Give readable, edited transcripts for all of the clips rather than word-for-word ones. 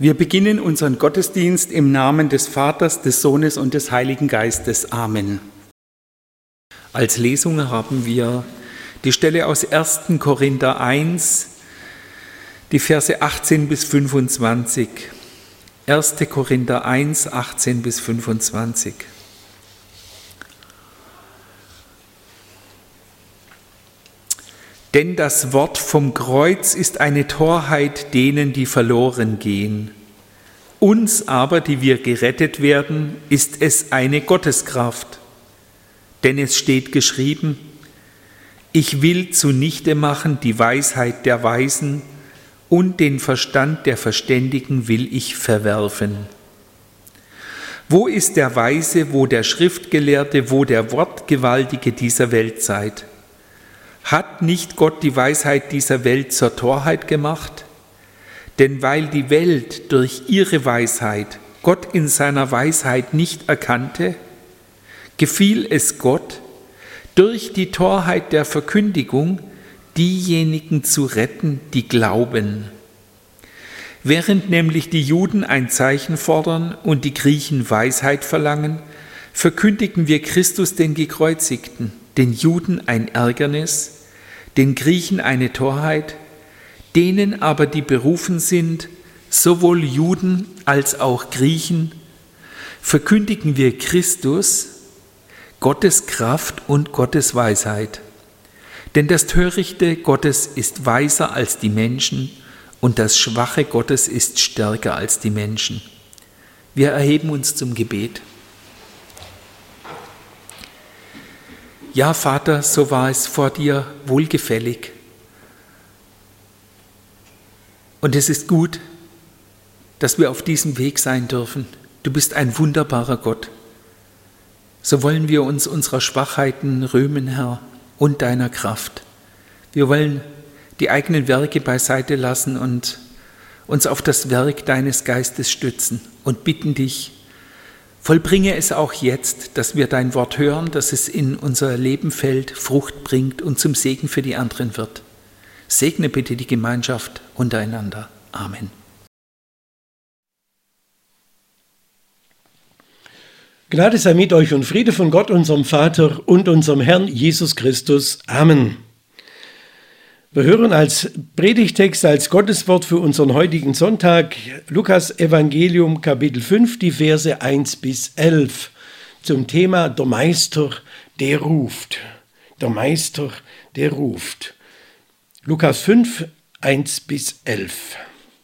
Wir beginnen unseren Gottesdienst im Namen des Vaters, des Sohnes und des Heiligen Geistes. Amen. Als Lesung haben wir die Stelle aus 1. Korinther 1, die Verse 18 bis 25. 1. Korinther 1, 18 bis 25. Denn das Wort vom Kreuz ist eine Torheit denen, die verloren gehen. Uns aber, die wir gerettet werden, ist es eine Gotteskraft. Denn es steht geschrieben, ich will zunichte machen die Weisheit der Weisen und den Verstand der Verständigen will ich verwerfen. Wo ist der Weise, wo der Schriftgelehrte, wo der Wortgewaltige dieser Weltzeit? Hat nicht Gott die Weisheit dieser Welt zur Torheit gemacht? Denn weil die Welt durch ihre Weisheit Gott in seiner Weisheit nicht erkannte, gefiel es Gott, durch die Torheit der Verkündigung diejenigen zu retten, die glauben. Während nämlich die Juden ein Zeichen fordern und die Griechen Weisheit verlangen, verkündigen wir Christus den Gekreuzigten, den Juden ein Ärgernis, den Griechen eine Torheit, denen aber, die berufen sind, sowohl Juden als auch Griechen, verkündigen wir Christus, Gottes Kraft und Gottes Weisheit. Denn das Törichte Gottes ist weiser als die Menschen und das Schwache Gottes ist stärker als die Menschen. Wir erheben uns zum Gebet. Ja, Vater, so war es vor dir wohlgefällig. Und es ist gut, dass wir auf diesem Weg sein dürfen. Du bist ein wunderbarer Gott. So wollen wir uns unserer Schwachheiten rühmen, Herr, und deiner Kraft. Wir wollen die eigenen Werke beiseite lassen und uns auf das Werk deines Geistes stützen und bitten dich, vollbringe es auch jetzt, dass wir dein Wort hören, dass es in unser Leben fällt, Frucht bringt und zum Segen für die anderen wird. Segne bitte die Gemeinschaft untereinander. Amen. Gnade sei mit euch und Friede von Gott, unserem Vater und unserem Herrn Jesus Christus. Amen. Wir hören als Predigtext, als Gotteswort für unseren heutigen Sonntag Lukas Evangelium Kapitel 5, die Verse 1 bis 11 zum Thema der Meister, der ruft. Der Meister, der ruft. Lukas 5, 1 bis 11.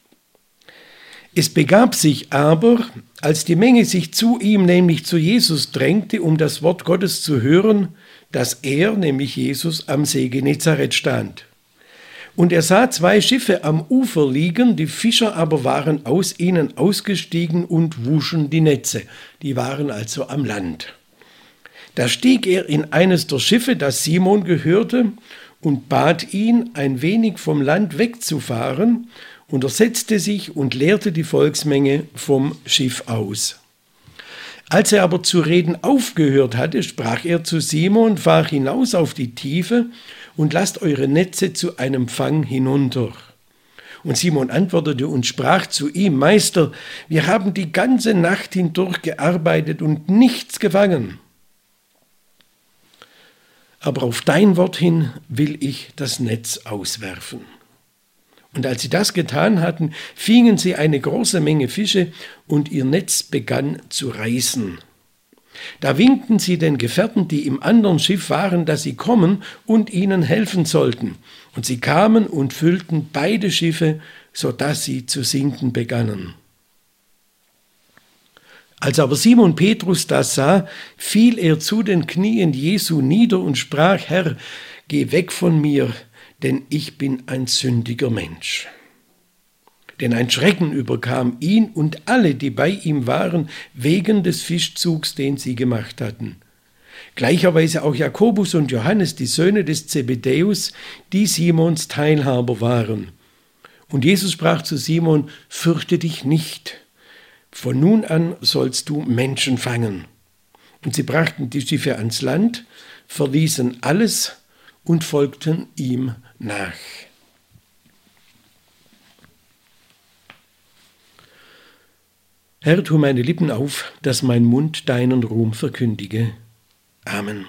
Es begab sich aber, als die Menge sich zu ihm, nämlich zu Jesus, drängte, um das Wort Gottes zu hören, dass er, nämlich Jesus, am See Genezareth stand. Und er sah 2 Schiffe am Ufer liegen, die Fischer aber waren aus ihnen ausgestiegen und wuschen die Netze. Die waren also am Land. Da stieg er in eines der Schiffe, das Simon gehörte, und bat ihn, ein wenig vom Land wegzufahren, und er setzte sich und leerte die Volksmenge vom Schiff aus. Als er aber zu reden aufgehört hatte, sprach er zu Simon, fahr hinaus auf die Tiefe und lasst eure Netze zu einem Fang hinunter. Und Simon antwortete und sprach zu ihm, Meister, wir haben die ganze Nacht hindurch gearbeitet und nichts gefangen. Aber auf dein Wort hin will ich das Netz auswerfen. Und als sie das getan hatten, fingen sie eine große Menge Fische und ihr Netz begann zu reißen. Da winkten sie den Gefährten, die im anderen Schiff waren, dass sie kommen und ihnen helfen sollten. Und sie kamen und füllten beide Schiffe, sodass sie zu sinken begannen. Als aber Simon Petrus das sah, fiel er zu den Knien Jesu nieder und sprach, Herr, geh weg von mir, denn ich bin ein sündiger Mensch. Denn ein Schrecken überkam ihn und alle, die bei ihm waren, wegen des Fischzugs, den sie gemacht hatten. Gleicherweise auch Jakobus und Johannes, die Söhne des Zebedäus, die Simons Teilhaber waren. Und Jesus sprach zu Simon, fürchte dich nicht, von nun an sollst du Menschen fangen. Und sie brachten die Schiffe ans Land, verließen alles und folgten ihm nach. Herr, tu meine Lippen auf, dass mein Mund deinen Ruhm verkündige. Amen.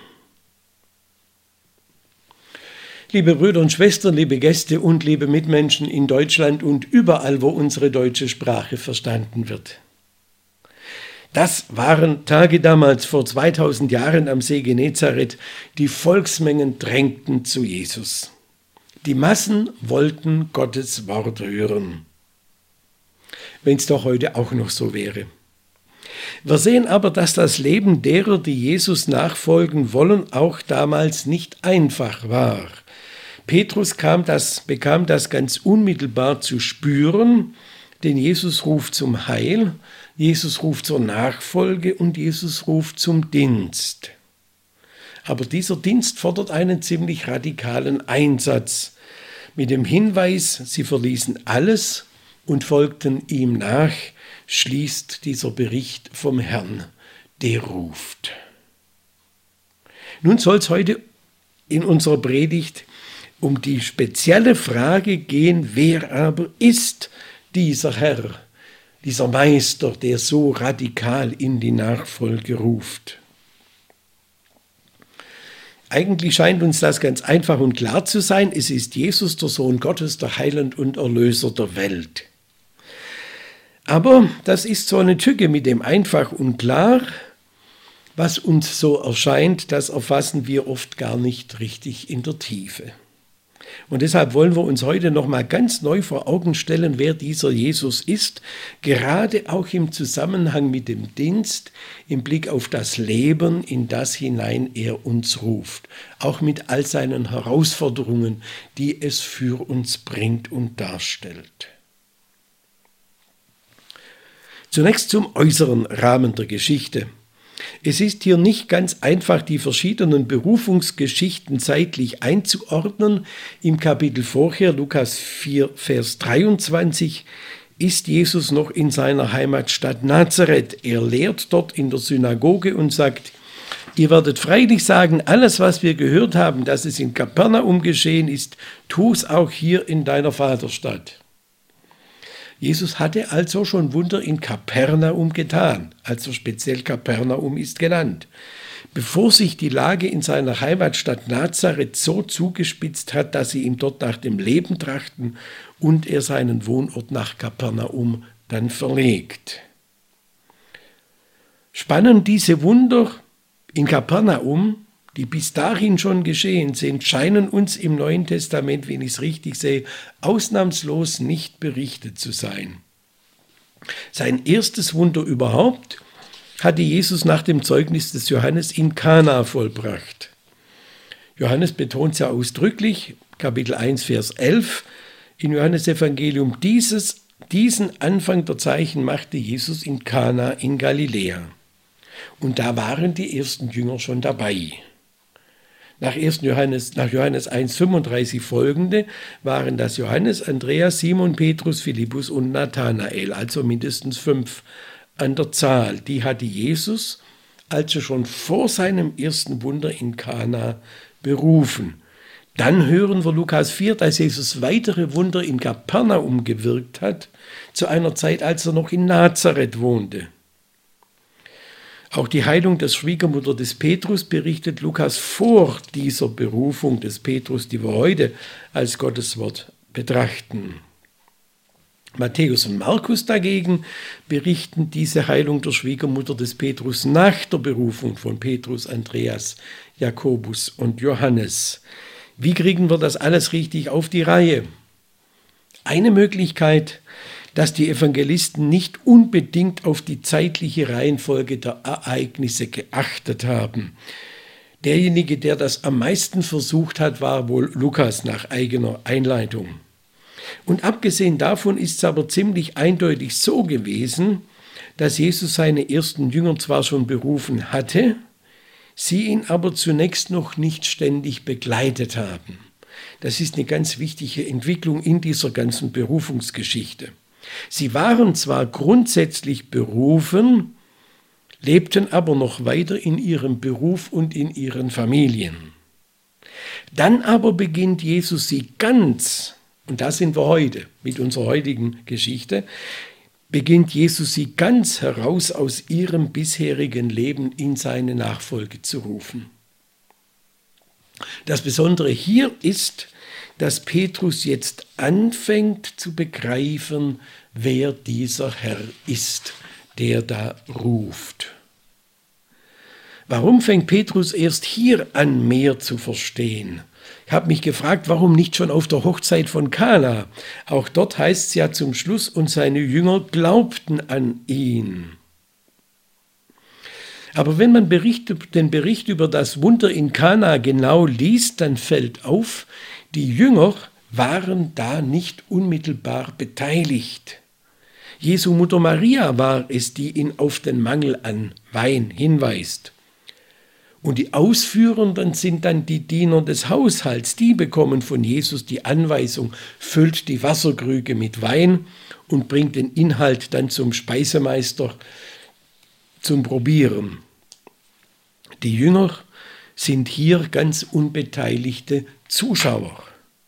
Liebe Brüder und Schwestern, liebe Gäste und liebe Mitmenschen in Deutschland und überall, wo unsere deutsche Sprache verstanden wird. Das waren Tage damals vor 2000 Jahren am See Genezareth. Die Volksmengen drängten zu Jesus. Die Massen wollten Gottes Wort hören. Wenn es doch heute auch noch so wäre. Wir sehen aber, dass das Leben derer, die Jesus nachfolgen wollen, auch damals nicht einfach war. Petrus bekam das ganz unmittelbar zu spüren, denn Jesus ruft zum Heil, Jesus ruft zur Nachfolge und Jesus ruft zum Dienst. Aber dieser Dienst fordert einen ziemlich radikalen Einsatz. Mit dem Hinweis, sie verließen alles und folgten ihm nach, schließt dieser Bericht vom Herrn, der ruft. Nun soll es heute in unserer Predigt um die spezielle Frage gehen, wer aber ist dieser Herr, dieser Meister, der so radikal in die Nachfolge ruft. Eigentlich scheint uns das ganz einfach und klar zu sein. Es ist Jesus, der Sohn Gottes, der Heiland und Erlöser der Welt. Aber das ist so eine Tücke mit dem einfach und klar. Was uns so erscheint, das erfassen wir oft gar nicht richtig in der Tiefe. Und deshalb wollen wir uns heute nochmal ganz neu vor Augen stellen, wer dieser Jesus ist, gerade auch im Zusammenhang mit dem Dienst, im Blick auf das Leben, in das hinein er uns ruft, auch mit all seinen Herausforderungen, die es für uns bringt und darstellt. Zunächst zum äußeren Rahmen der Geschichte. Es ist hier nicht ganz einfach, die verschiedenen Berufungsgeschichten zeitlich einzuordnen. Im Kapitel vorher, Lukas 4, Vers 23, ist Jesus noch in seiner Heimatstadt Nazareth. Er lehrt dort in der Synagoge und sagt, ihr werdet freilich sagen, alles, was wir gehört haben, dass es in Kapernaum geschehen ist, tu es auch hier in deiner Vaterstadt. Jesus hatte also schon Wunder in Kapernaum getan, also speziell Kapernaum ist genannt. Bevor sich die Lage in seiner Heimatstadt Nazareth so zugespitzt hat, dass sie ihm dort nach dem Leben trachten und er seinen Wohnort nach Kapernaum dann verlegt. Spannend, diese Wunder in Kapernaum, die bis dahin schon geschehen sind, scheinen uns im Neuen Testament, wenn ich es richtig sehe, ausnahmslos nicht berichtet zu sein. Sein erstes Wunder überhaupt hatte Jesus nach dem Zeugnis des Johannes in Kana vollbracht. Johannes betont es ja ausdrücklich, Kapitel 1, Vers 11, im Johannesevangelium, diesen Anfang der Zeichen machte Jesus in Kana in Galiläa. Und da waren die ersten Jünger schon dabei. Nach Johannes 1,35 folgende waren das Johannes, Andreas, Simon, Petrus, Philippus und Nathanael, also mindestens 5 an der Zahl. Die hatte Jesus also schon vor seinem ersten Wunder in Kana berufen. Dann hören wir Lukas 4, dass Jesus weitere Wunder in Kapernaum gewirkt hat, zu einer Zeit, als er noch in Nazareth wohnte. Auch die Heilung der Schwiegermutter des Petrus berichtet Lukas vor dieser Berufung des Petrus, die wir heute als Gotteswort betrachten. Matthäus und Markus dagegen berichten diese Heilung der Schwiegermutter des Petrus nach der Berufung von Petrus, Andreas, Jakobus und Johannes. Wie kriegen wir das alles richtig auf die Reihe? Eine Möglichkeit, dass die Evangelisten nicht unbedingt auf die zeitliche Reihenfolge der Ereignisse geachtet haben. Derjenige, der das am meisten versucht hat, war wohl Lukas nach eigener Einleitung. Und abgesehen davon ist es aber ziemlich eindeutig so gewesen, dass Jesus seine ersten Jünger zwar schon berufen hatte, sie ihn aber zunächst noch nicht ständig begleitet haben. Das ist eine ganz wichtige Entwicklung in dieser ganzen Berufungsgeschichte. Sie waren zwar grundsätzlich berufen, lebten aber noch weiter in ihrem Beruf und in ihren Familien. Dann aber beginnt Jesus sie ganz, und da sind wir heute mit unserer heutigen Geschichte, beginnt Jesus sie ganz heraus aus ihrem bisherigen Leben in seine Nachfolge zu rufen. Das Besondere hier ist, dass Petrus jetzt anfängt zu begreifen, wer dieser Herr ist, der da ruft. Warum fängt Petrus erst hier an, mehr zu verstehen? Ich habe mich gefragt, warum nicht schon auf der Hochzeit von Kana? Auch dort heißt es ja zum Schluss, und seine Jünger glaubten an ihn. Aber wenn man den Bericht über das Wunder in Kana genau liest, dann fällt auf, die Jünger waren da nicht unmittelbar beteiligt. Jesu Mutter Maria war es, die ihn auf den Mangel an Wein hinweist. Und die Ausführenden sind dann die Diener des Haushalts. Die bekommen von Jesus die Anweisung, füllt die Wasserkrüge mit Wein und bringt den Inhalt dann zum Speisemeister zum Probieren. Die Jünger sind hier ganz unbeteiligte Zuschauer.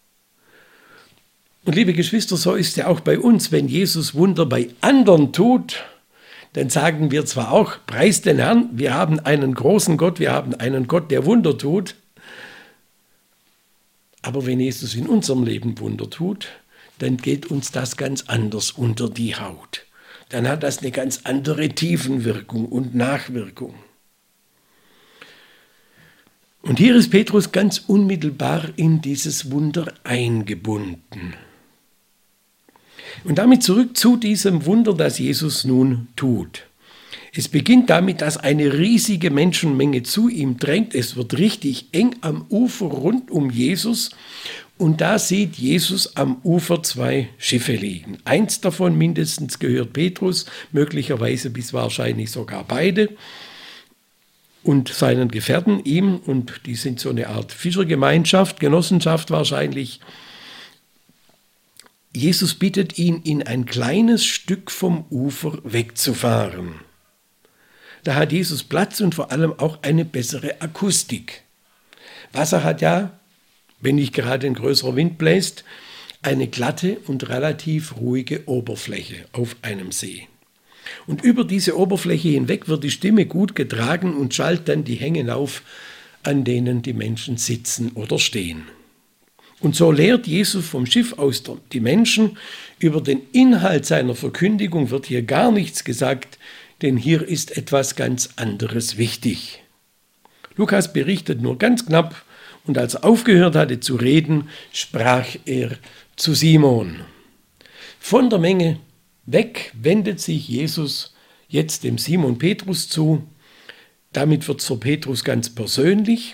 Und liebe Geschwister, so ist ja auch bei uns, wenn Jesus Wunder bei anderen tut, dann sagen wir zwar auch, preis den Herrn, wir haben einen großen Gott, wir haben einen Gott, der Wunder tut, aber wenn Jesus in unserem Leben Wunder tut, dann geht uns das ganz anders unter die Haut. Dann hat das eine ganz andere Tiefenwirkung und Nachwirkung. Und hier ist Petrus ganz unmittelbar in dieses Wunder eingebunden. Und damit zurück zu diesem Wunder, das Jesus nun tut. Es beginnt damit, dass eine riesige Menschenmenge zu ihm drängt. Es wird richtig eng am Ufer rund um Jesus. Und da sieht Jesus am Ufer 2 Schiffe liegen. Eins davon mindestens gehört Petrus, möglicherweise bis wahrscheinlich sogar beide. Und seinen Gefährten, ihm, und die sind so eine Art Fischergemeinschaft, Genossenschaft wahrscheinlich. Jesus bittet ihn, in ein kleines Stück vom Ufer wegzufahren. Da hat Jesus Platz und vor allem auch eine bessere Akustik. Wasser hat ja, wenn nicht gerade ein größerer Wind bläst, eine glatte und relativ ruhige Oberfläche auf einem See. Und über diese Oberfläche hinweg wird die Stimme gut getragen und schallt dann die Hänge hinauf, an denen die Menschen sitzen oder stehen. Und so lehrt Jesus vom Schiff aus die Menschen. Über den Inhalt seiner Verkündigung wird hier gar nichts gesagt, denn hier ist etwas ganz anderes wichtig. Lukas berichtet nur ganz knapp, und als er aufgehört hatte zu reden, sprach er zu Simon. Von der Menge weg wendet sich Jesus jetzt dem Simon Petrus zu. Damit wird es für Petrus ganz persönlich,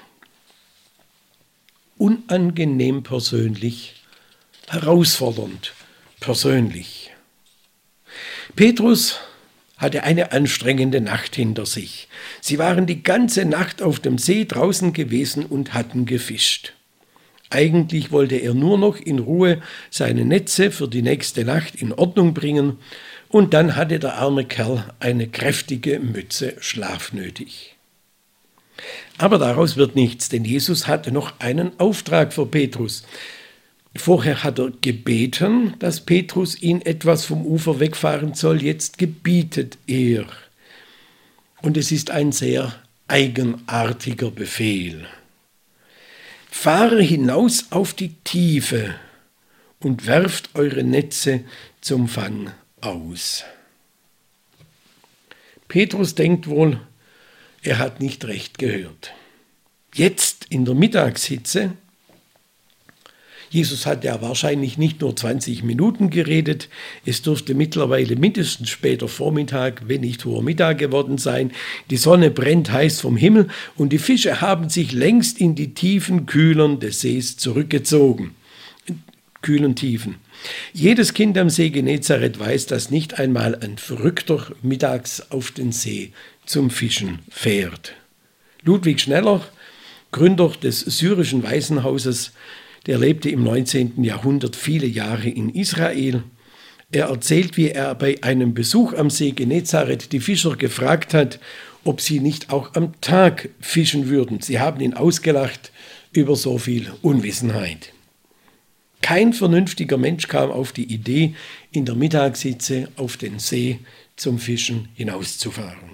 unangenehm persönlich, herausfordernd persönlich. Petrus hatte eine anstrengende Nacht hinter sich. Sie waren die ganze Nacht auf dem See draußen gewesen und hatten gefischt. Eigentlich wollte er nur noch in Ruhe seine Netze für die nächste Nacht in Ordnung bringen, und dann hatte der arme Kerl eine kräftige Mütze Schlaf nötig. Aber daraus wird nichts, denn Jesus hatte noch einen Auftrag für Petrus. Vorher hat er gebeten, dass Petrus ihn etwas vom Ufer wegfahren soll, jetzt gebietet er. Und es ist ein sehr eigenartiger Befehl. Fahre hinaus auf die Tiefe und werft eure Netze zum Fang aus. Petrus denkt wohl, er hat nicht recht gehört. Jetzt in der Mittagshitze, Jesus hat ja wahrscheinlich nicht nur 20 Minuten geredet, es dürfte mittlerweile mindestens später Vormittag, wenn nicht hoher Mittag geworden sein. Die Sonne brennt heiß vom Himmel und die Fische haben sich längst in die tiefen Kühlern des Sees zurückgezogen. Kühlen Tiefen. Jedes Kind am See Genezareth weiß, dass nicht einmal ein Verrückter mittags auf den See zum Fischen fährt. Ludwig Schneller, Gründer des syrischen Waisenhauses, der lebte im 19. Jahrhundert viele Jahre in Israel. Er erzählt, wie er bei einem Besuch am See Genezareth die Fischer gefragt hat, ob sie nicht auch am Tag fischen würden. Sie haben ihn ausgelacht über so viel Unwissenheit. Kein vernünftiger Mensch kam auf die Idee, in der Mittagshitze auf den See zum Fischen hinauszufahren.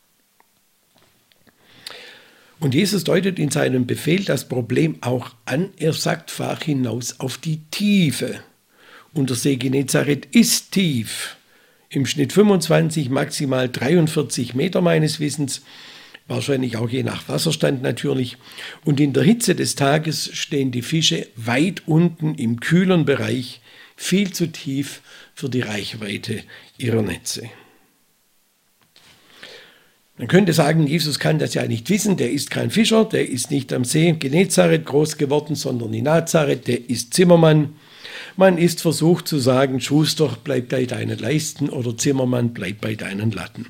Und Jesus deutet in seinem Befehl das Problem auch an. Er sagt, fahr hinaus auf die Tiefe. Und der See Genezareth ist tief. Im Schnitt 25, maximal 43 Meter meines Wissens. Wahrscheinlich auch je nach Wasserstand natürlich. Und in der Hitze des Tages stehen die Fische weit unten im kühlen Bereich, viel zu tief für die Reichweite ihrer Netze. Man könnte sagen, Jesus kann das ja nicht wissen, der ist kein Fischer, der ist nicht am See Genezareth groß geworden, sondern in Nazareth, der ist Zimmermann. Man ist versucht zu sagen, Schuster, bleib bei deinen Leisten oder Zimmermann, bleib bei deinen Latten.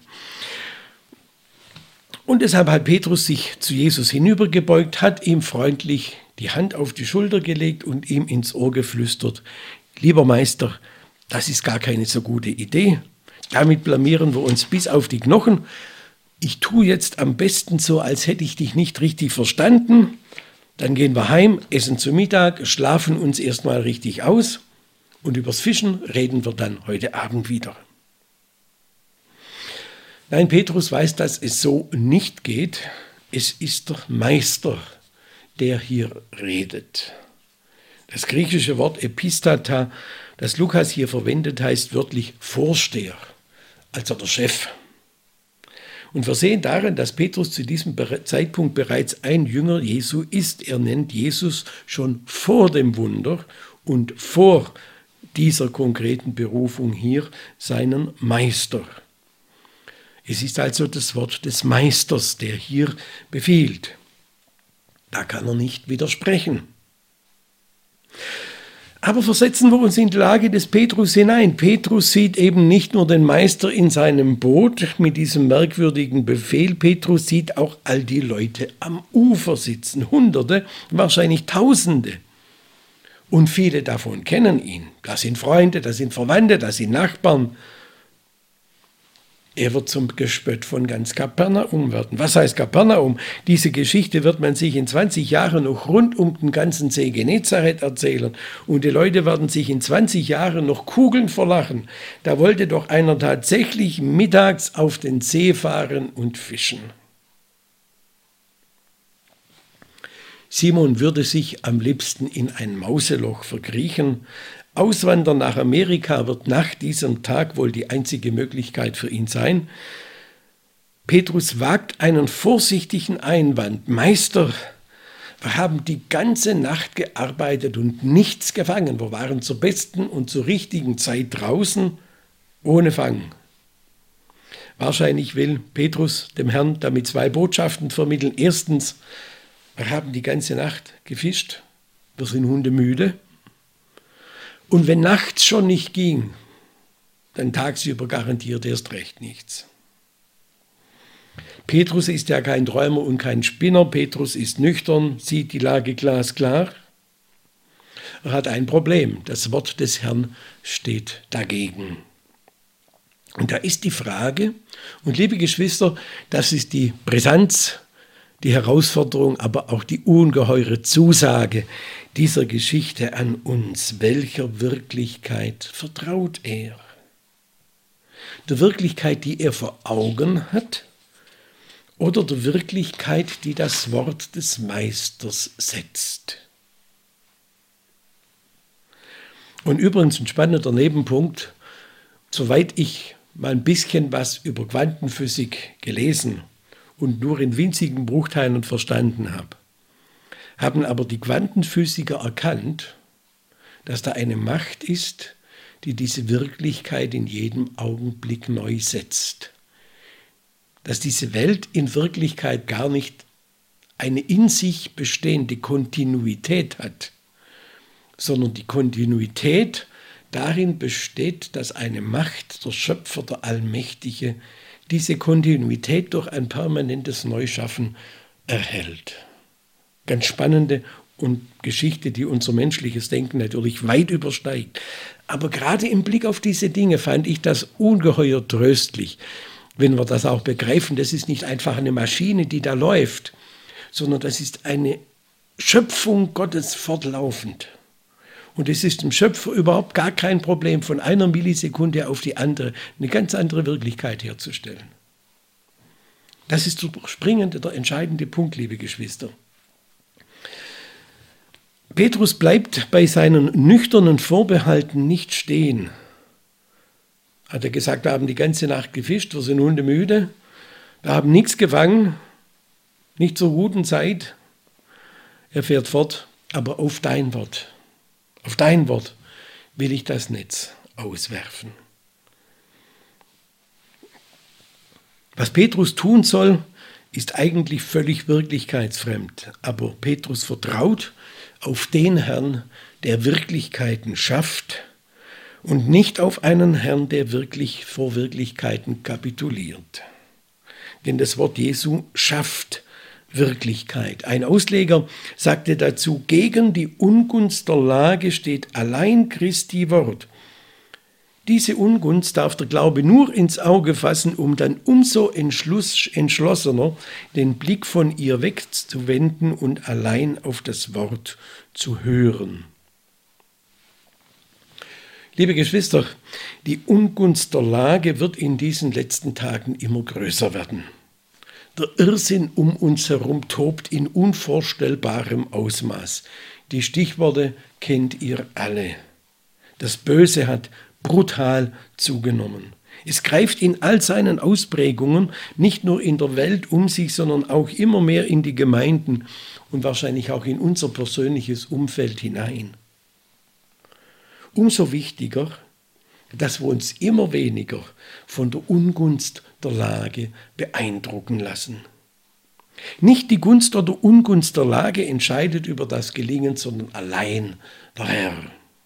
Und deshalb hat Petrus sich zu Jesus hinübergebeugt, hat ihm freundlich die Hand auf die Schulter gelegt und ihm ins Ohr geflüstert, lieber Meister, das ist gar keine so gute Idee, damit blamieren wir uns bis auf die Knochen. Ich tue jetzt am besten so, als hätte ich dich nicht richtig verstanden. Dann gehen wir heim, essen zu Mittag, schlafen uns erstmal richtig aus und übers Fischen reden wir dann heute Abend wieder. Nein, Petrus weiß, dass es so nicht geht. Es ist der Meister, der hier redet. Das griechische Wort Epistata, das Lukas hier verwendet, heißt wörtlich Vorsteher, also der Chef. Und wir sehen darin, dass Petrus zu diesem Zeitpunkt bereits ein Jünger Jesu ist. Er nennt Jesus schon vor dem Wunder und vor dieser konkreten Berufung hier seinen Meister. Es ist also das Wort des Meisters, der hier befiehlt. Da kann er nicht widersprechen. Aber versetzen wir uns in die Lage des Petrus hinein. Petrus sieht eben nicht nur den Meister in seinem Boot mit diesem merkwürdigen Befehl, Petrus sieht auch all die Leute am Ufer sitzen, Hunderte, wahrscheinlich Tausende. Und viele davon kennen ihn. Das sind Freunde, das sind Verwandte, das sind Nachbarn. Er wird zum Gespött von ganz Kapernaum werden. Was heißt Kapernaum? Diese Geschichte wird man sich in 20 Jahren noch rund um den ganzen See Genezareth erzählen. Und die Leute werden sich in 20 Jahren noch Kugeln verlachen. Da wollte doch einer tatsächlich mittags auf den See fahren und fischen. Simon würde sich am liebsten in ein Mauseloch verkriechen. Auswandern nach Amerika wird nach diesem Tag wohl die einzige Möglichkeit für ihn sein. Petrus wagt einen vorsichtigen Einwand. Meister, wir haben die ganze Nacht gearbeitet und nichts gefangen. Wir waren zur besten und zur richtigen Zeit draußen, ohne Fang. Wahrscheinlich will Petrus dem Herrn damit zwei Botschaften vermitteln. Erstens, wir haben die ganze Nacht gefischt, wir sind hundemüde. Und wenn nachts schon nicht ging, dann tagsüber garantiert erst recht nichts. Petrus ist ja kein Träumer und kein Spinner. Petrus ist nüchtern, sieht die Lage glasklar. Er hat ein Problem. Das Wort des Herrn steht dagegen. Und da ist die Frage, und liebe Geschwister, das ist die Brisanz, die Herausforderung, aber auch die ungeheure Zusage dieser Geschichte an uns. Welcher Wirklichkeit vertraut er? Der Wirklichkeit, die er vor Augen hat, oder der Wirklichkeit, die das Wort des Meisters setzt? Und übrigens ein spannender Nebenpunkt, soweit ich mal ein bisschen was über Quantenphysik gelesen und nur in winzigen Bruchteilen verstanden habe, haben aber die Quantenphysiker erkannt, dass da eine Macht ist, die diese Wirklichkeit in jedem Augenblick neu setzt. Dass diese Welt in Wirklichkeit gar nicht eine in sich bestehende Kontinuität hat, sondern die Kontinuität darin besteht, dass eine Macht, der Schöpfer, der Allmächtige, diese Kontinuität durch ein permanentes Neuschaffen erhält. Ganz spannende und Geschichte, die unser menschliches Denken natürlich weit übersteigt. Aber gerade im Blick auf diese Dinge fand ich das ungeheuer tröstlich, wenn wir das auch begreifen. Das ist nicht einfach eine Maschine, die da läuft, sondern das ist eine Schöpfung Gottes fortlaufend. Und es ist dem Schöpfer überhaupt gar kein Problem, von einer Millisekunde auf die andere eine ganz andere Wirklichkeit herzustellen. Das ist der springende, der entscheidende Punkt, liebe Geschwister. Petrus bleibt bei seinen nüchternen Vorbehalten nicht stehen. Hat er gesagt, wir haben die ganze Nacht gefischt, wir sind hundemüde, wir haben nichts gefangen, nicht zur guten Zeit. Er fährt fort, aber auf dein Wort will ich das Netz auswerfen. Was Petrus tun soll, ist eigentlich völlig wirklichkeitsfremd. Aber Petrus vertraut auf den Herrn, der Wirklichkeiten schafft und nicht auf einen Herrn, der wirklich vor Wirklichkeiten kapituliert. Denn das Wort Jesu schafft Wirklichkeit. Ein Ausleger sagte dazu, gegen die Ungunst der Lage steht allein Christi Wort. Diese Ungunst darf der Glaube nur ins Auge fassen, um dann umso entschlossener den Blick von ihr wegzuwenden und allein auf das Wort zu hören. Liebe Geschwister, die Ungunst der Lage wird in diesen letzten Tagen immer größer werden. Der Irrsinn um uns herum tobt in unvorstellbarem Ausmaß. Die Stichworte kennt ihr alle. Das Böse hat brutal zugenommen. Es greift in all seinen Ausprägungen nicht nur in der Welt um sich, sondern auch immer mehr in die Gemeinden und wahrscheinlich auch in unser persönliches Umfeld hinein. Umso wichtiger, dass wir uns immer weniger von der Ungunst der Lage beeindrucken lassen. Nicht die Gunst oder Ungunst der Lage entscheidet über das Gelingen, sondern allein der Herr.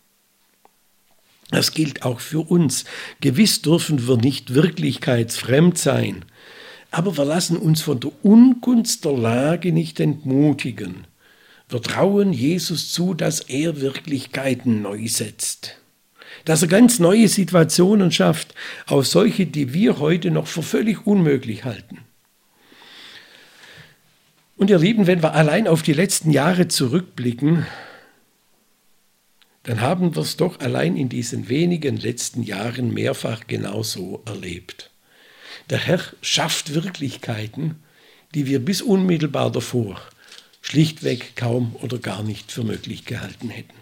Das gilt auch für uns. Gewiss dürfen wir nicht wirklichkeitsfremd sein, aber wir lassen uns von der Ungunst der Lage nicht entmutigen. Wir trauen Jesus zu, dass er Wirklichkeiten neu setzt, dass er ganz neue Situationen schafft, auch solche, die wir heute noch für völlig unmöglich halten. Und ihr Lieben, wenn wir allein auf die letzten Jahre zurückblicken, dann haben wir es doch allein in diesen wenigen letzten Jahren mehrfach genauso erlebt. Der Herr schafft Wirklichkeiten, die wir bis unmittelbar davor schlichtweg kaum oder gar nicht für möglich gehalten hätten.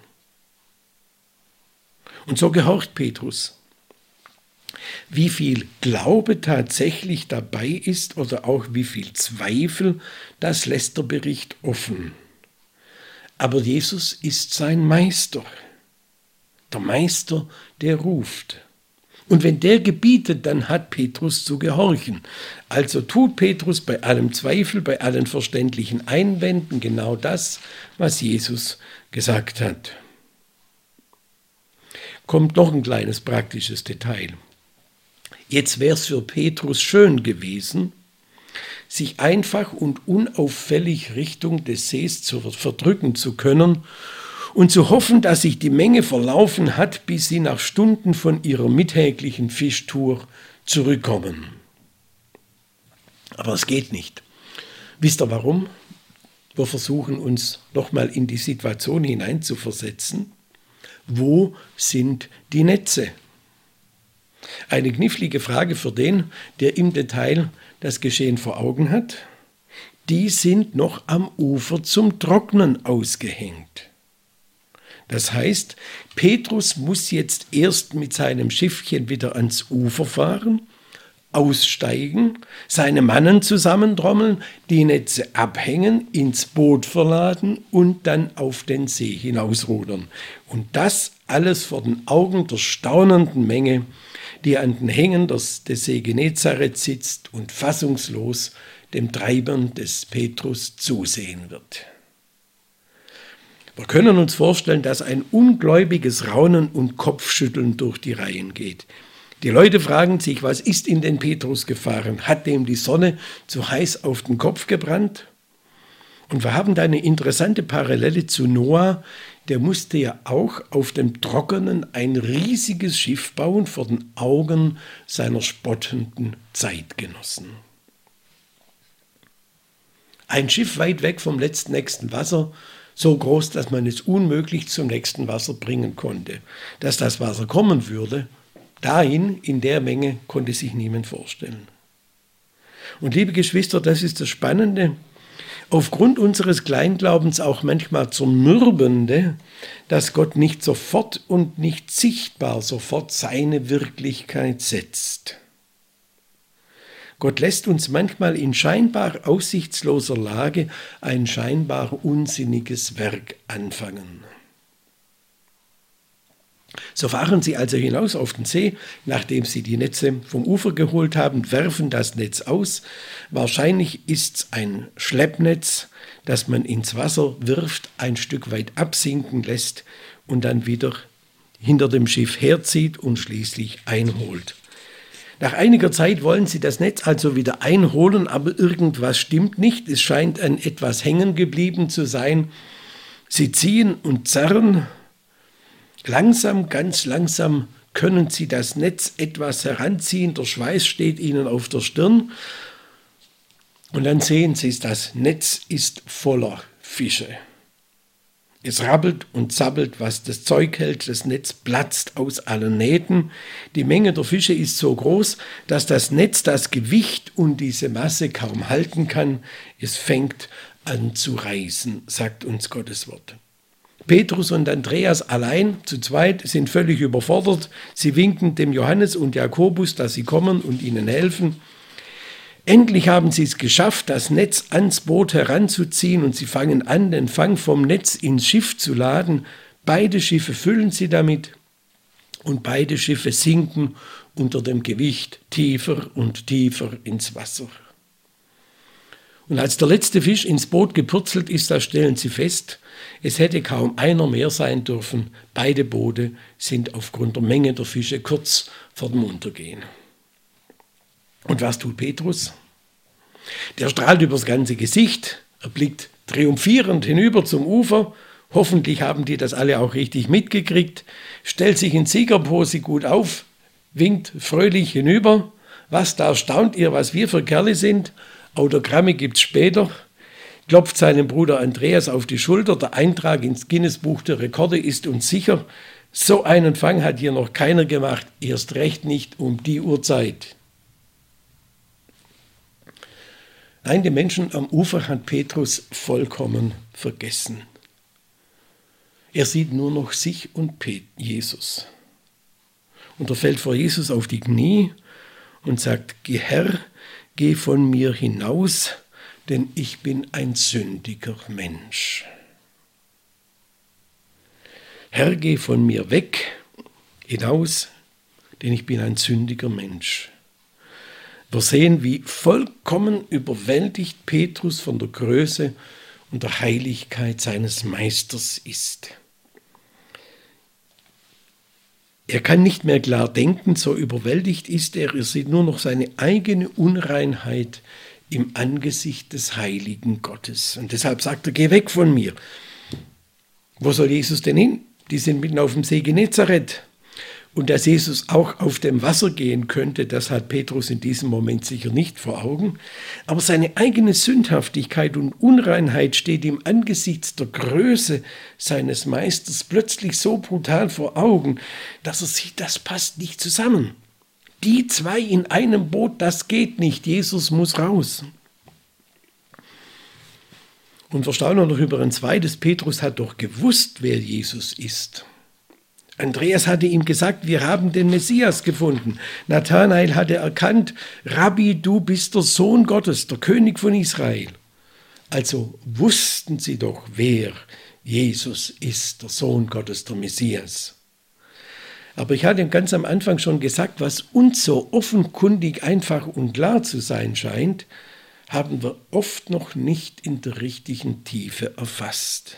Und so gehorcht Petrus. Wie viel Glaube tatsächlich dabei ist oder auch wie viel Zweifel, das lässt der Bericht offen. Aber Jesus ist sein Meister. Der Meister, der ruft. Und wenn der gebietet, dann hat Petrus zu gehorchen. Also tut Petrus bei allem Zweifel, bei allen verständlichen Einwänden genau das, was Jesus gesagt hat. Kommt noch ein kleines praktisches Detail. Jetzt wäre es für Petrus schön gewesen, sich einfach und unauffällig Richtung des Sees verdrücken zu können und zu hoffen, dass sich die Menge verlaufen hat, bis sie nach Stunden von ihrer mittäglichen Fischtour zurückkommen. Aber es geht nicht. Wisst ihr warum? Wir versuchen uns nochmal in die Situation hineinzuversetzen. Wo sind die Netze? Eine knifflige Frage für den, der im Detail das Geschehen vor Augen hat. Die sind noch am Ufer zum Trocknen ausgehängt. Das heißt, Petrus muss jetzt erst mit seinem Schiffchen wieder ans Ufer fahren, aussteigen, seine Mannen zusammentrommeln, die Netze abhängen, ins Boot verladen und dann auf den See hinausrudern. Und das alles vor den Augen der staunenden Menge, die an den Hängen des See Genezareth sitzt und fassungslos dem Treibern des Petrus zusehen wird. Wir können uns vorstellen, dass ein ungläubiges Raunen und Kopfschütteln durch die Reihen geht. Die Leute fragen sich, was ist in den Petrus gefahren? Hat dem die Sonne zu heiß auf den Kopf gebrannt? Und wir haben da eine interessante Parallele zu Noah. Der musste ja auch auf dem Trockenen ein riesiges Schiff bauen vor den Augen seiner spottenden Zeitgenossen. Ein Schiff weit weg vom letztnächsten Wasser, so groß, dass man es unmöglich zum nächsten Wasser bringen konnte. Dass das Wasser kommen würde, dahin, in der Menge, konnte sich niemand vorstellen. Und liebe Geschwister, das ist das Spannende, aufgrund unseres Kleinglaubens auch manchmal Zermürbende, dass Gott nicht sofort und nicht sichtbar sofort seine Wirklichkeit setzt. Gott lässt uns manchmal in scheinbar aussichtsloser Lage ein scheinbar unsinniges Werk anfangen. So fahren sie also hinaus auf den See, nachdem sie die Netze vom Ufer geholt haben, werfen das Netz aus. Wahrscheinlich ist es ein Schleppnetz, das man ins Wasser wirft, ein Stück weit absinken lässt und dann wieder hinter dem Schiff herzieht und schließlich einholt. Nach einiger Zeit wollen sie das Netz also wieder einholen, aber irgendwas stimmt nicht. Es scheint an etwas hängen geblieben zu sein. Sie ziehen und zerren. Langsam, ganz langsam können sie das Netz etwas heranziehen. Der Schweiß steht ihnen auf der Stirn. Und dann sehen sie, das Netz ist voller Fische. Es rabbelt und zappelt, was das Zeug hält. Das Netz platzt aus allen Nähten. Die Menge der Fische ist so groß, dass das Netz das Gewicht und diese Masse kaum halten kann. Es fängt an zu reißen, sagt uns Gottes Wort. Petrus und Andreas allein, zu zweit, sind völlig überfordert. Sie winken dem Johannes und Jakobus, dass sie kommen und ihnen helfen. Endlich haben sie es geschafft, das Netz ans Boot heranzuziehen und sie fangen an, den Fang vom Netz ins Schiff zu laden. Beide Schiffe füllen sie damit und beide Schiffe sinken unter dem Gewicht tiefer und tiefer ins Wasser. Und als der letzte Fisch ins Boot gepurzelt ist, da stellen sie fest, es hätte kaum einer mehr sein dürfen. Beide Boote sind aufgrund der Menge der Fische kurz vor dem Untergehen. Und was tut Petrus? Der strahlt übers ganze Gesicht, er blickt triumphierend hinüber zum Ufer, hoffentlich haben die das alle auch richtig mitgekriegt, stellt sich in Siegerpose gut auf, winkt fröhlich hinüber. Was, da staunt ihr, was wir für Kerle sind? Autogramme gibt's später. Klopft seinem Bruder Andreas auf die Schulter, der Eintrag ins Guinness-Buch der Rekorde ist uns sicher. So einen Fang hat hier noch keiner gemacht, erst recht nicht um die Uhrzeit. Nein, die Menschen am Ufer hat Petrus vollkommen vergessen. Er sieht nur noch sich und Jesus. Und er fällt vor Jesus auf die Knie und sagt, Herr, geh von mir hinaus, denn ich bin ein sündiger Mensch. Herr, geh von mir weg, hinaus, denn ich bin ein sündiger Mensch. Wir sehen, wie vollkommen überwältigt Petrus von der Größe und der Heiligkeit seines Meisters ist. Er kann nicht mehr klar denken, so überwältigt ist er. Er sieht nur noch seine eigene Unreinheit im Angesicht des heiligen Gottes. Und deshalb sagt er, geh weg von mir. Wo soll Jesus denn hin? Die sind mitten auf dem See Genezareth. Und dass Jesus auch auf dem Wasser gehen könnte, das hat Petrus in diesem Moment sicher nicht vor Augen. Aber seine eigene Sündhaftigkeit und Unreinheit steht ihm angesichts der Größe seines Meisters plötzlich so brutal vor Augen, dass er sieht, das passt nicht zusammen. Die zwei in einem Boot, das geht nicht. Jesus muss raus. Und wir staunen noch über ein zweites. Petrus hat doch gewusst, wer Jesus ist. Andreas hatte ihm gesagt, wir haben den Messias gefunden. Nathanael hatte erkannt, Rabbi, du bist der Sohn Gottes, der König von Israel. Also wussten sie doch, wer Jesus ist, der Sohn Gottes, der Messias. Aber ich hatte ganz am Anfang schon gesagt, was uns so offenkundig einfach und klar zu sein scheint, haben wir oft noch nicht in der richtigen Tiefe erfasst.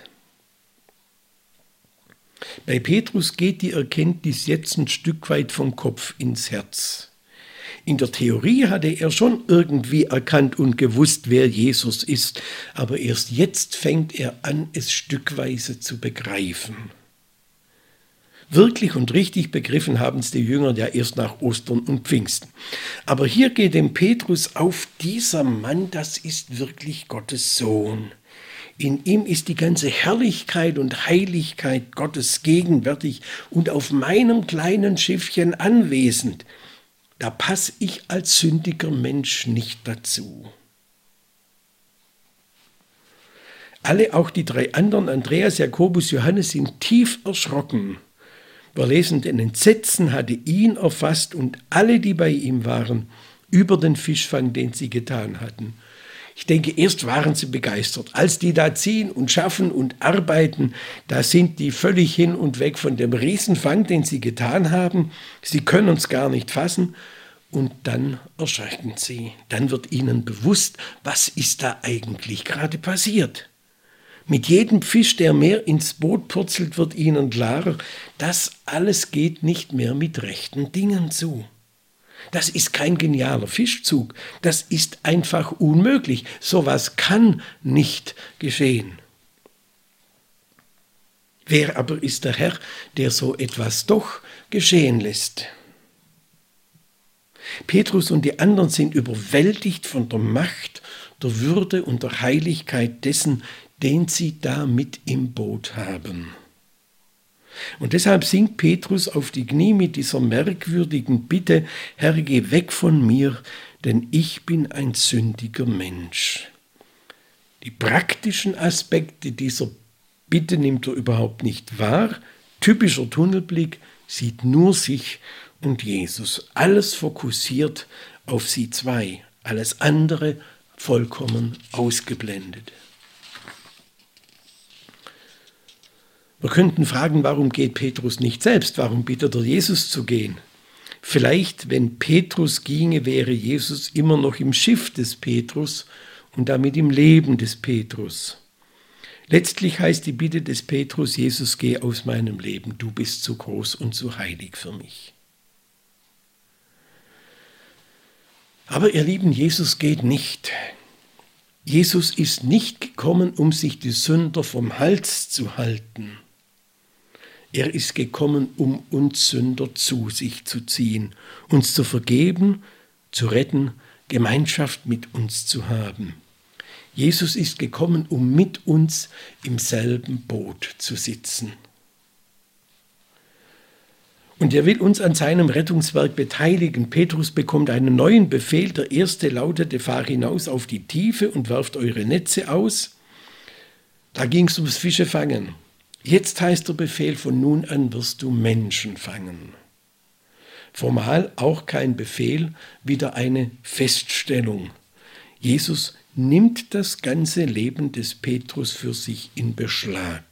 Bei Petrus geht die Erkenntnis jetzt ein Stück weit vom Kopf ins Herz. In der Theorie hatte er schon irgendwie erkannt und gewusst, wer Jesus ist, aber erst jetzt fängt er an, es stückweise zu begreifen. Wirklich und richtig begriffen haben es die Jünger ja erst nach Ostern und Pfingsten. Aber hier geht dem Petrus auf, dieser Mann, das ist wirklich Gottes Sohn. In ihm ist die ganze Herrlichkeit und Heiligkeit Gottes gegenwärtig und auf meinem kleinen Schiffchen anwesend. Da passe ich als sündiger Mensch nicht dazu. Alle, auch die 3 anderen, Andreas, Jakobus, Johannes, sind tief erschrocken. Wir lesen, denn Entsetzen hatte ihn erfasst und alle, die bei ihm waren, über den Fischfang, den sie getan hatten. Ich denke, erst waren sie begeistert. Als die da ziehen und schaffen und arbeiten, da sind die völlig hin und weg von dem Riesenfang, den sie getan haben. Sie können es gar nicht fassen. Und dann erschrecken sie. Dann wird ihnen bewusst, was ist da eigentlich gerade passiert. Mit jedem Fisch, der mehr ins Boot purzelt, wird ihnen klarer, das alles geht nicht mehr mit rechten Dingen zu. Das ist kein genialer Fischzug, das ist einfach unmöglich. Sowas kann nicht geschehen. Wer aber ist der Herr, der so etwas doch geschehen lässt? Petrus und die anderen sind überwältigt von der Macht, der Würde und der Heiligkeit dessen, den sie da mit im Boot haben. Und deshalb sinkt Petrus auf die Knie mit dieser merkwürdigen Bitte: Herr, geh weg von mir, denn ich bin ein sündiger Mensch. Die praktischen Aspekte dieser Bitte nimmt er überhaupt nicht wahr. Typischer Tunnelblick, sieht nur sich und Jesus. Alles fokussiert auf sie 2, alles andere vollkommen ausgeblendet. Wir könnten fragen, warum geht Petrus nicht selbst? Warum bittet er Jesus zu gehen? Vielleicht, wenn Petrus ginge, wäre Jesus immer noch im Schiff des Petrus und damit im Leben des Petrus. Letztlich heißt die Bitte des Petrus: Jesus, geh aus meinem Leben, du bist zu groß und zu heilig für mich. Aber ihr Lieben, Jesus geht nicht. Jesus ist nicht gekommen, um sich die Sünder vom Hals zu halten. Er ist gekommen, um uns Sünder zu sich zu ziehen, uns zu vergeben, zu retten, Gemeinschaft mit uns zu haben. Jesus ist gekommen, um mit uns im selben Boot zu sitzen. Und er will uns an seinem Rettungswerk beteiligen. Petrus bekommt einen neuen Befehl. Der erste lautete: Fahr hinaus auf die Tiefe und werft eure Netze aus. Da ging es ums Fischefangen. Jetzt heißt der Befehl: von nun an wirst du Menschen fangen. Formal auch kein Befehl, wieder eine Feststellung. Jesus nimmt das ganze Leben des Petrus für sich in Beschlag.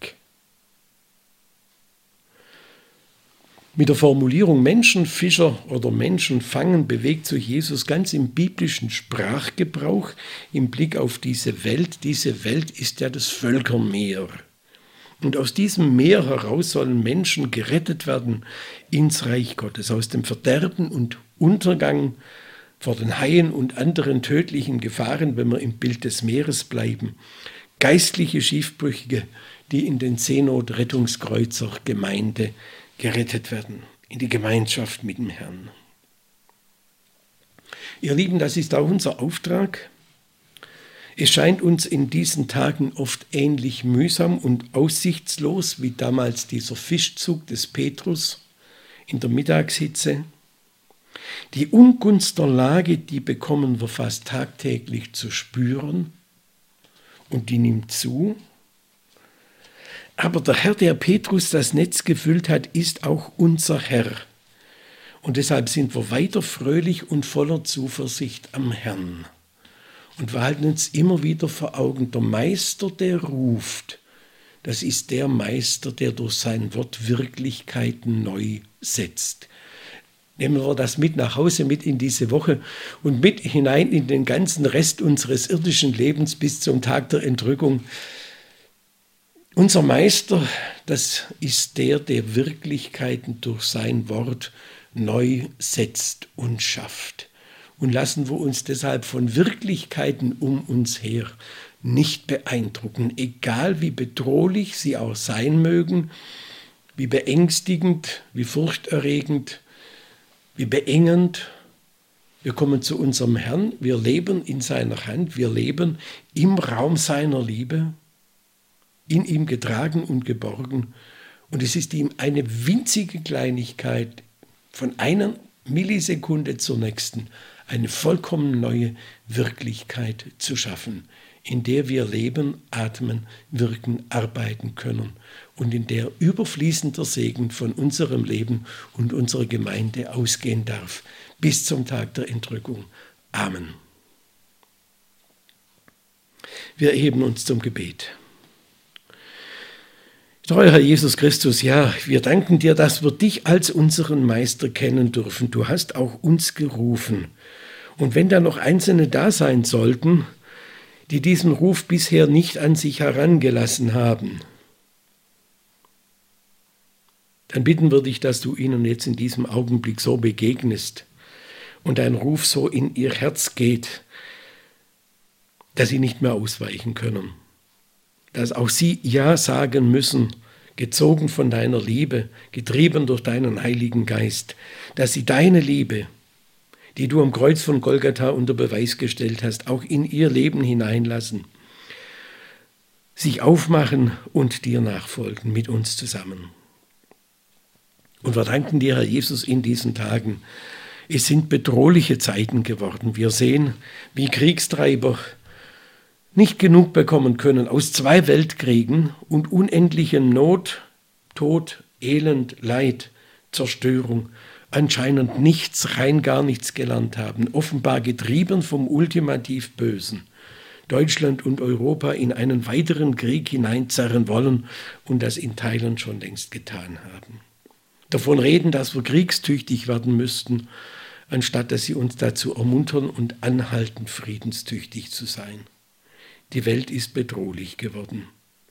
Mit der Formulierung Menschenfischer oder Menschenfangen bewegt sich Jesus ganz im biblischen Sprachgebrauch im Blick auf diese Welt. Diese Welt ist ja das Völkermeer. Und aus diesem Meer heraus sollen Menschen gerettet werden ins Reich Gottes, aus dem Verderben und Untergang, vor den Haien und anderen tödlichen Gefahren, wenn wir im Bild des Meeres bleiben. Geistliche Schiffbrüchige, die in den Seenot-Rettungskreuzer-Gemeinde gerettet werden, in die Gemeinschaft mit dem Herrn. Ihr Lieben, das ist auch unser Auftrag. Es scheint uns in diesen Tagen oft ähnlich mühsam und aussichtslos wie damals dieser Fischzug des Petrus in der Mittagshitze. Die Ungunst der Lage, die bekommen wir fast tagtäglich zu spüren und die nimmt zu. Aber der Herr, der Petrus das Netz gefüllt hat, ist auch unser Herr. Und deshalb sind wir weiter fröhlich und voller Zuversicht am Herrn. Und wir halten uns immer wieder vor Augen, der Meister, der ruft, das ist der Meister, der durch sein Wort Wirklichkeiten neu setzt. Nehmen wir das mit nach Hause, mit in diese Woche und mit hinein in den ganzen Rest unseres irdischen Lebens bis zum Tag der Entrückung. Unser Meister, das ist der, der Wirklichkeiten durch sein Wort neu setzt und schafft. Und lassen wir uns deshalb von Wirklichkeiten um uns her nicht beeindrucken, egal wie bedrohlich sie auch sein mögen, wie beängstigend, wie furchterregend, wie beengend. Wir kommen zu unserem Herrn, wir leben in seiner Hand, wir leben im Raum seiner Liebe. in ihm getragen und geborgen. Und es ist ihm eine winzige Kleinigkeit, von einer Millisekunde zur nächsten eine vollkommen neue Wirklichkeit zu schaffen, in der wir leben, atmen, wirken, arbeiten können und in der überfließender Segen von unserem Leben und unserer Gemeinde ausgehen darf, bis zum Tag der Entrückung. Amen. Wir erheben uns zum Gebet. Treuer Herr Jesus Christus, ja, wir danken dir, dass wir dich als unseren Meister kennen dürfen. Du hast auch uns gerufen. Und wenn da noch Einzelne da sein sollten, die diesen Ruf bisher nicht an sich herangelassen haben, dann bitten wir dich, dass du ihnen jetzt in diesem Augenblick so begegnest und dein Ruf so in ihr Herz geht, dass sie nicht mehr ausweichen können. Dass auch sie Ja sagen müssen, gezogen von deiner Liebe, getrieben durch deinen Heiligen Geist, dass sie deine Liebe, die du am Kreuz von Golgatha unter Beweis gestellt hast, auch in ihr Leben hineinlassen, sich aufmachen und dir nachfolgen mit uns zusammen. Und wir danken dir, Herr Jesus, in diesen Tagen. Es sind bedrohliche Zeiten geworden. Wir sehen, wie Kriegstreiber nicht genug bekommen können aus 2 Weltkriegen und unendlichen Not, Tod, Elend, Leid, Zerstörung, anscheinend nichts, rein gar nichts gelernt haben, offenbar getrieben vom ultimativ Bösen, Deutschland und Europa in einen weiteren Krieg hineinzerren wollen und das in Teilen schon längst getan haben. Davon reden, dass wir kriegstüchtig werden müssten, anstatt dass sie uns dazu ermuntern und anhalten, friedenstüchtig zu sein. Die Welt ist bedrohlich geworden.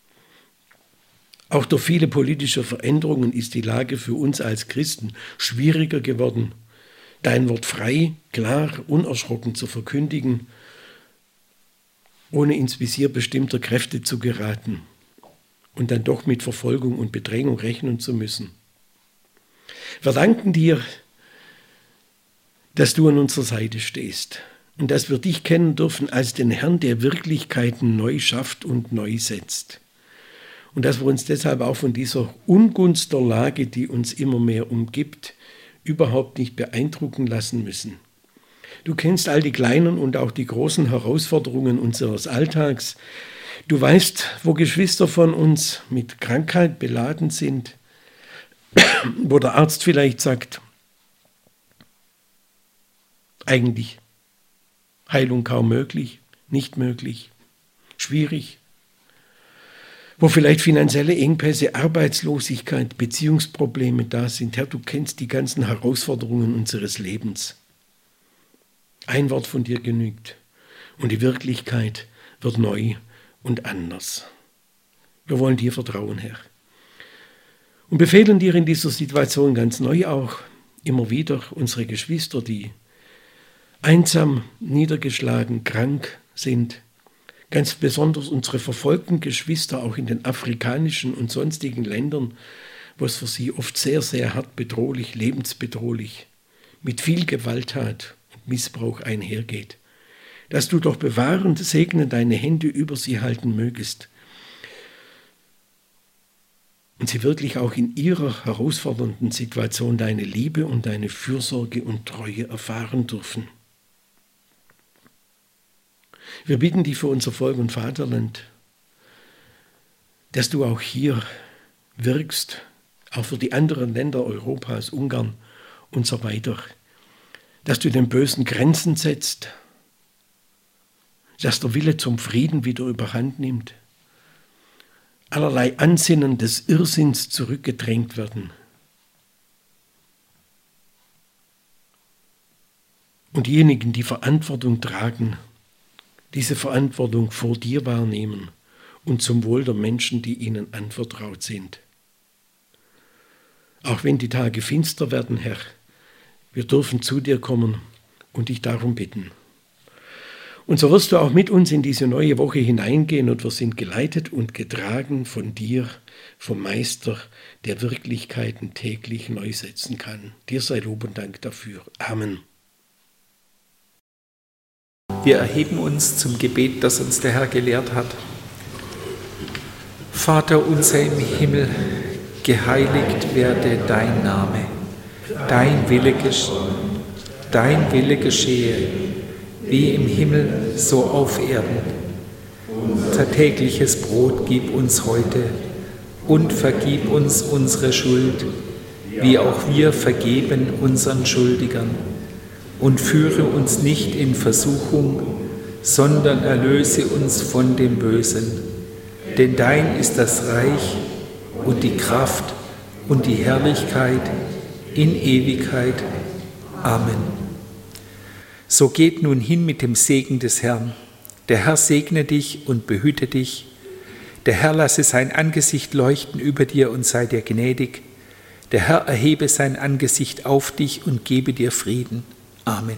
Auch durch viele politische Veränderungen ist die Lage für uns als Christen schwieriger geworden. Dein Wort frei, klar, unerschrocken zu verkündigen, ohne ins Visier bestimmter Kräfte zu geraten und dann doch mit Verfolgung und Bedrängung rechnen zu müssen. Wir danken dir, dass du an unserer Seite stehst und dass wir dich kennen dürfen als den Herrn, der Wirklichkeiten neu schafft und neu setzt. Und dass wir uns deshalb auch von dieser Ungunst der Lage, die uns immer mehr umgibt, überhaupt nicht beeindrucken lassen müssen. Du kennst all die kleinen und auch die großen Herausforderungen unseres Alltags. Du weißt, wo Geschwister von uns mit Krankheit beladen sind, wo der Arzt vielleicht sagt, eigentlich Heilung kaum möglich, nicht möglich, schwierig. Wo vielleicht finanzielle Engpässe, Arbeitslosigkeit, Beziehungsprobleme da sind. Herr, du kennst die ganzen Herausforderungen unseres Lebens. Ein Wort von dir genügt und die Wirklichkeit wird neu und anders. Wir wollen dir vertrauen, Herr. Und befehlen dir in dieser Situation ganz neu auch immer wieder unsere Geschwister, die einsam, niedergeschlagen, krank sind. Ganz besonders unsere verfolgten Geschwister auch in den afrikanischen und sonstigen Ländern, wo es für sie oft sehr, sehr hart bedrohlich, lebensbedrohlich, mit viel Gewalttat und Missbrauch einhergeht. Dass du doch bewahrend, segnend deine Hände über sie halten mögest und sie wirklich auch in ihrer herausfordernden Situation deine Liebe und deine Fürsorge und Treue erfahren dürfen. Wir bitten dich für unser Volk und Vaterland, dass du auch hier wirkst, auch für die anderen Länder Europas, Ungarn und so weiter, dass du den Bösen Grenzen setzt, dass der Wille zum Frieden wieder überhand nimmt, allerlei Ansinnen des Irrsinns zurückgedrängt werden und diejenigen, die Verantwortung tragen, diese Verantwortung vor dir wahrnehmen und zum Wohl der Menschen, die ihnen anvertraut sind. Auch wenn die Tage finster werden, Herr, wir dürfen zu dir kommen und dich darum bitten. Und so wirst du auch mit uns in diese neue Woche hineingehen und wir sind geleitet und getragen von dir, vom Meister, der Wirklichkeiten täglich neu setzen kann. Dir sei Lob und Dank dafür. Amen. Wir erheben uns zum Gebet, das uns der Herr gelehrt hat. Vater unser im Himmel, geheiligt werde dein Name. Dein Wille geschehe, wie im Himmel, so auf Erden. Unser tägliches Brot gib uns heute und vergib uns unsere Schuld, wie auch wir vergeben unseren Schuldigern. Und führe uns nicht in Versuchung, sondern erlöse uns von dem Bösen. Denn dein ist das Reich und die Kraft und die Herrlichkeit in Ewigkeit. Amen. So geht nun hin mit dem Segen des Herrn. Der Herr segne dich und behüte dich. Der Herr lasse sein Angesicht leuchten über dir und sei dir gnädig. Der Herr erhebe sein Angesicht auf dich und gebe dir Frieden. Amen.